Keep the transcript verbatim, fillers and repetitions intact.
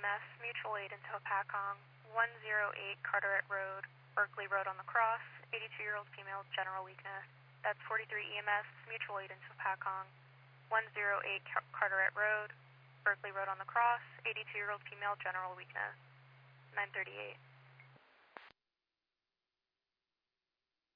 S, mutual aid in Topakong, one oh eight Carteret Road, Berkeley Road on the Cross, eighty-two-year-old female, general weakness. That's forty-three E M S, mutual aid in Topakong, one oh eight Car Carteret Road, Berkeley Road on the Cross, eighty-two-year-old female, general weakness. nine thirty-eight.